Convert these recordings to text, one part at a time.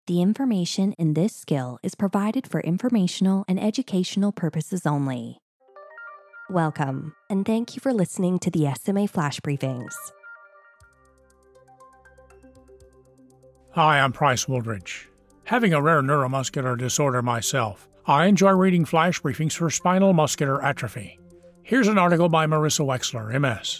The information in this skill is provided for informational and educational purposes only. Welcome, and thank you for listening to the SMA Flash Briefings. Hi, I'm Price Woolridge. Having a rare neuromuscular disorder myself, I enjoy reading flash briefings for spinal muscular atrophy. Here's an article by Marissa Wexler, MS.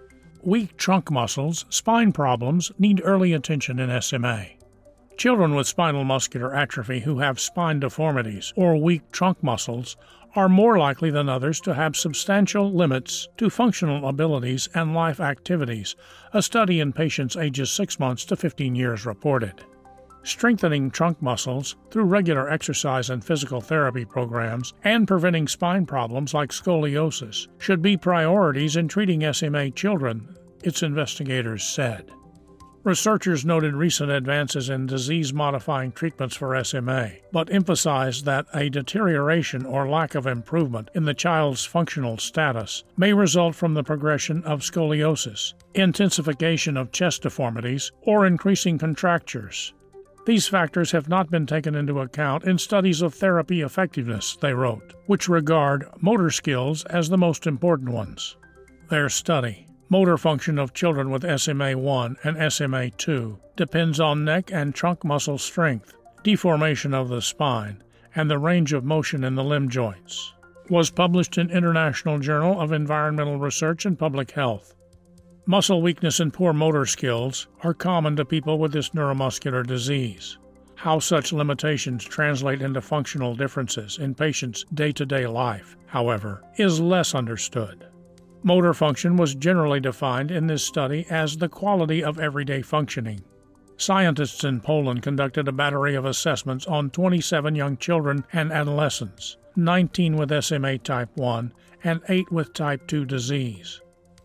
Weak trunk muscles, spine problems need early attention in SMA. Children with spinal muscular atrophy who have spine deformities or weak trunk muscles are more likely than others to have substantial limits to functional abilities and life activities, a study in patients ages 6 months to 15 years reported. Strengthening trunk muscles through regular exercise and physical therapy programs and preventing spine problems like scoliosis should be priorities in treating SMA children, its investigators said. Researchers noted recent advances in disease-modifying treatments for SMA, but emphasized that a deterioration or lack of improvement in the child's functional status may result from the progression of scoliosis, intensification of chest deformities, or increasing contractures. These factors have not been taken into account in studies of therapy effectiveness, they wrote, which regard motor skills as the most important ones. Their study, Motor function of children with SMA1 and SMA2 depends on neck and trunk muscle strength, deformation of the spine, and the range of motion in the limb joints. Was published in International Journal of Environmental Research and Public Health. Muscle weakness and poor motor skills are common to people with this neuromuscular disease. How such limitations translate into functional differences in patients' day-to-day life, however, is less understood. Motor function was generally defined in this study as the quality of everyday functioning. Scientists in Poland conducted a battery of assessments on 27 young children and adolescents, 19 with SMA type 1 and 8 with type 2 disease.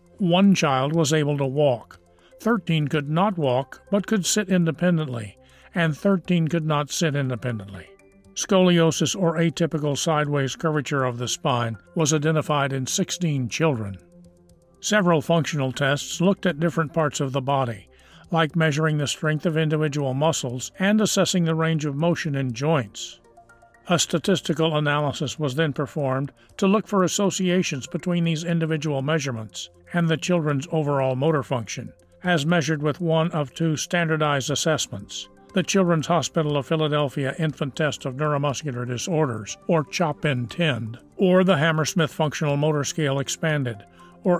1 child was able to walk, 13 could not walk but could sit independently, and 13 could not sit independently. Scoliosis or atypical sideways curvature of the spine was identified in 16 children. Several functional tests looked at different parts of the body, like measuring the strength of individual muscles and assessing the range of motion in joints. A statistical analysis was then performed to look for associations between these individual measurements and the children's overall motor function, as measured with one of 2 standardized assessments, the Children's Hospital of Philadelphia Infant Test of Neuromuscular Disorders, or CHOP-INTEND, or the Hammersmith Functional Motor Scale Expanded, or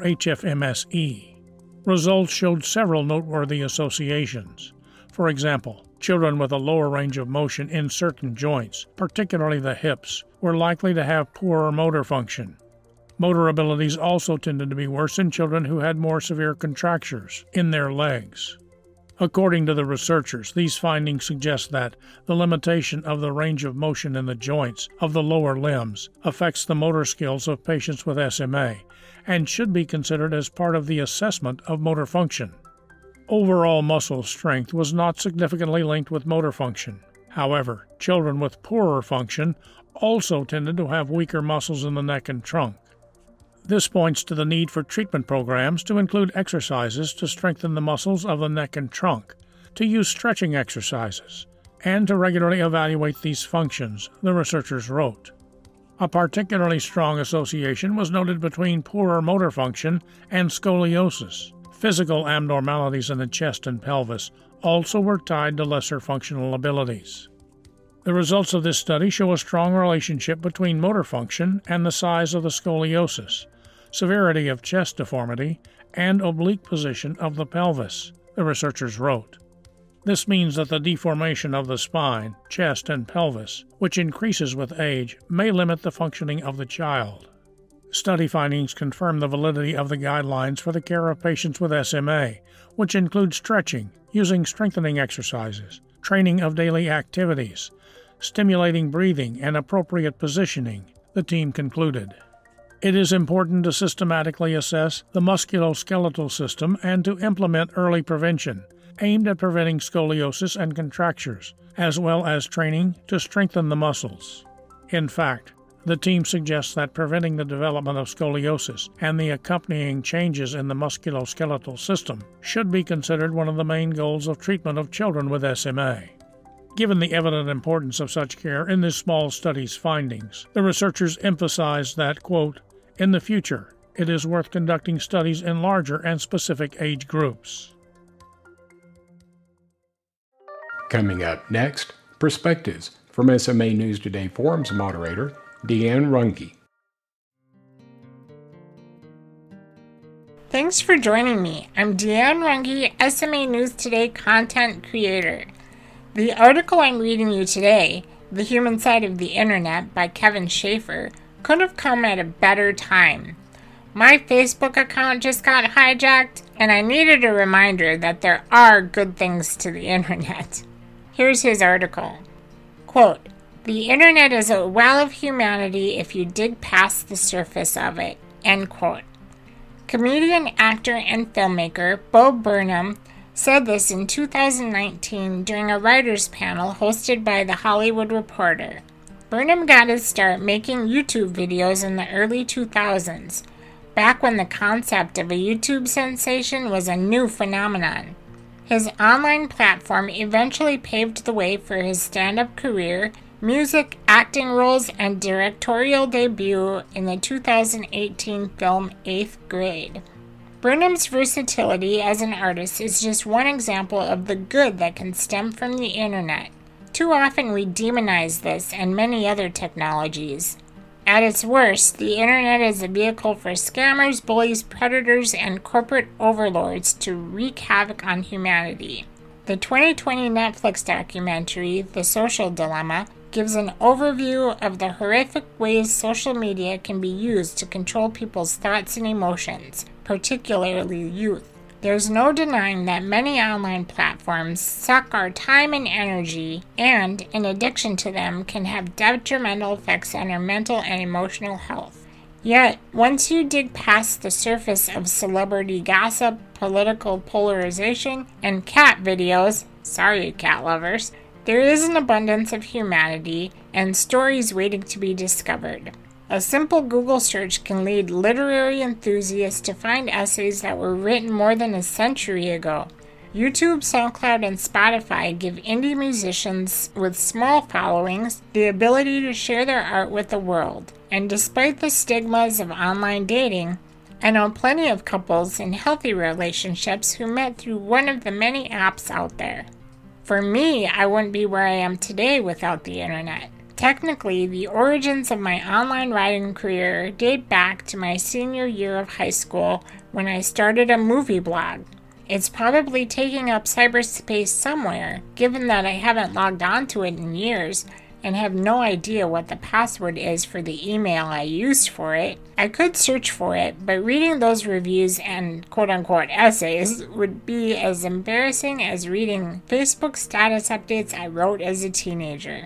HFMSE. Results showed several noteworthy associations. For example, children with a lower range of motion in certain joints, particularly the hips, were likely to have poorer motor function. Motor abilities also tended to be worse in children who had more severe contractures in their legs. According to the researchers, these findings suggest that the limitation of the range of motion in the joints of the lower limbs affects the motor skills of patients with SMA and should be considered as part of the assessment of motor function. Overall muscle strength was not significantly linked with motor function. However, children with poorer function also tended to have weaker muscles in the neck and trunk. This points to the need for treatment programs to include exercises to strengthen the muscles of the neck and trunk, to use stretching exercises, and to regularly evaluate these functions, the researchers wrote. A particularly strong association was noted between poorer motor function and scoliosis. Physical abnormalities in the chest and pelvis also were tied to lesser functional abilities. The results of this study show a strong relationship between motor function and the size of the scoliosis, severity of chest deformity, and oblique position of the pelvis, the researchers wrote. This means that the deformation of the spine, chest, and pelvis, which increases with age, may limit the functioning of the child. Study findings confirm the validity of the guidelines for the care of patients with SMA, which include stretching, using strengthening exercises, training of daily activities, stimulating breathing, and appropriate positioning, the team concluded. It is important to systematically assess the musculoskeletal system and to implement early prevention, aimed at preventing scoliosis and contractures, as well as training to strengthen the muscles. In fact, the team suggests that preventing the development of scoliosis and the accompanying changes in the musculoskeletal system should be considered one of the main goals of treatment of children with SMA. Given the evident importance of such care in this small study's findings, the researchers emphasized that, quote, in the future, it is worth conducting studies in larger and specific age groups. Coming up next, Perspectives from SMA News Today Forums moderator Deanne Runge. Thanks for joining me. I'm Deanne Runge, SMA News Today content creator. The article I'm reading you today, The Human Side of the Internet by Kevin Schaefer, could have come at a better time. My Facebook account just got hijacked, and I needed a reminder that there are good things to the internet. Here's his article. Quote, the internet is a well of humanity if you dig past the surface of it. End quote. Comedian, actor, and filmmaker Bo Burnham said this in 2019 during a writers' panel hosted by The Hollywood Reporter. Burnham got his start making YouTube videos in the early 2000s, back when the concept of a YouTube sensation was a new phenomenon. His online platform eventually paved the way for his stand-up career, music, acting roles, and directorial debut in the 2018 film 8th Grade. Burnham's versatility as an artist is just one example of the good that can stem from the internet. Too often we demonize this and many other technologies. At its worst, the internet is a vehicle for scammers, bullies, predators, and corporate overlords to wreak havoc on humanity. The 2020 Netflix documentary, The Social Dilemma, gives an overview of the horrific ways social media can be used to control people's thoughts and emotions, particularly youth. There's no denying that many online platforms suck our time and energy and, in addition to them, can have detrimental effects on our mental and emotional health. Yet, once you dig past the surface of celebrity gossip, political polarization, and cat videos, sorry cat lovers, there is an abundance of humanity and stories waiting to be discovered. A simple Google search can lead literary enthusiasts to find essays that were written more than a century ago. YouTube, SoundCloud, and Spotify give indie musicians with small followings the ability to share their art with the world. And despite the stigmas of online dating, I know plenty of couples in healthy relationships who met through one of the many apps out there. For me, I wouldn't be where I am today without the internet. Technically, the origins of my online writing career date back to my senior year of high school when I started a movie blog. It's probably taking up cyberspace somewhere, given that I haven't logged onto it in years and have no idea what the password is for the email I used for it. I could search for it, but reading those reviews and quote-unquote essays would be as embarrassing as reading Facebook status updates I wrote as a teenager.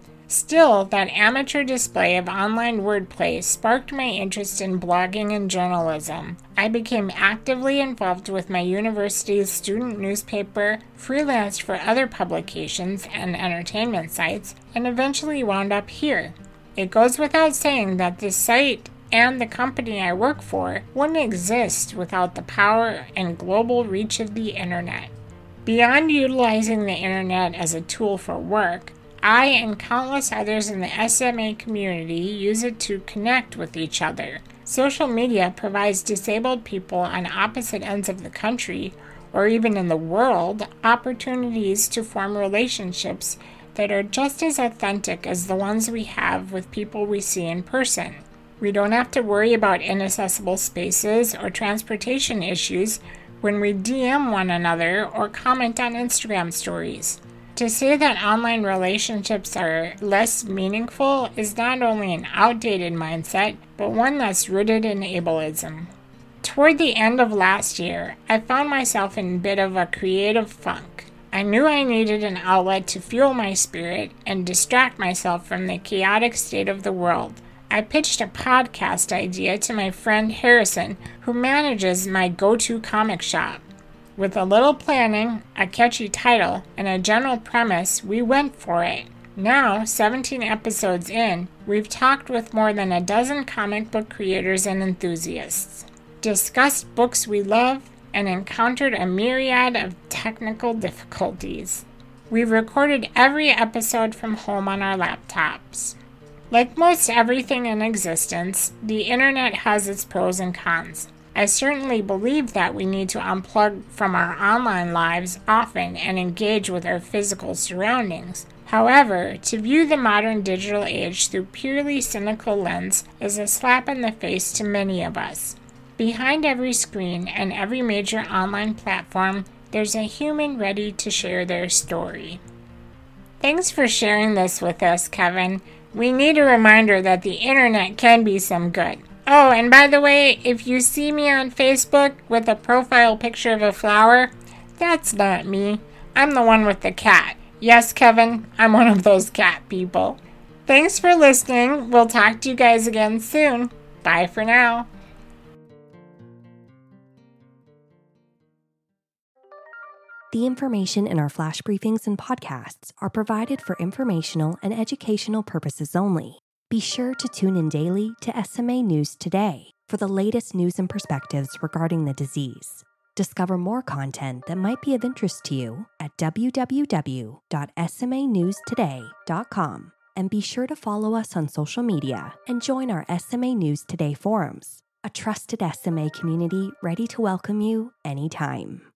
Still, that amateur display of online wordplay sparked my interest in blogging and journalism. I became actively involved with my university's student newspaper, freelanced for other publications and entertainment sites, and eventually wound up here. It goes without saying that this site and the company I work for wouldn't exist without the power and global reach of the internet. Beyond utilizing the internet as a tool for work, I and countless others in the SMA community use it to connect with each other. Social media provides disabled people on opposite ends of the country, or even in the world, opportunities to form relationships that are just as authentic as the ones we have with people we see in person. We don't have to worry about inaccessible spaces or transportation issues when we DM one another or comment on Instagram stories. To say that online relationships are less meaningful is not only an outdated mindset, but one that's rooted in ableism. Toward the end of last year, I found myself in a bit of a creative funk. I knew I needed an outlet to fuel my spirit and distract myself from the chaotic state of the world. I pitched a podcast idea to my friend Harrison, who manages my go-to comic shop. With a little planning, a catchy title, and a general premise, we went for it. Now, 17 episodes in, we've talked with more than a dozen comic book creators and enthusiasts, discussed books we love, and encountered a myriad of technical difficulties. We've recorded every episode from home on our laptops. Like most everything in existence, the internet has its pros and cons. I certainly believe that we need to unplug from our online lives often and engage with our physical surroundings. However, to view the modern digital age through purely cynical lens is a slap in the face to many of us. Behind every screen and every major online platform, there's a human ready to share their story. Thanks for sharing this with us, Kevin. We need a reminder that the internet can be some good. Oh, and by the way, if you see me on Facebook with a profile picture of a flower, that's not me. I'm the one with the cat. Yes, Kevin, I'm one of those cat people. Thanks for listening. We'll talk to you guys again soon. Bye for now. The information in our flash briefings and podcasts are provided for informational and educational purposes only. Be sure to tune in daily to SMA News Today for the latest news and perspectives regarding the disease. Discover more content that might be of interest to you at www.smanewstoday.com, and be sure to follow us on social media and join our SMA News Today forums, a trusted SMA community ready to welcome you anytime.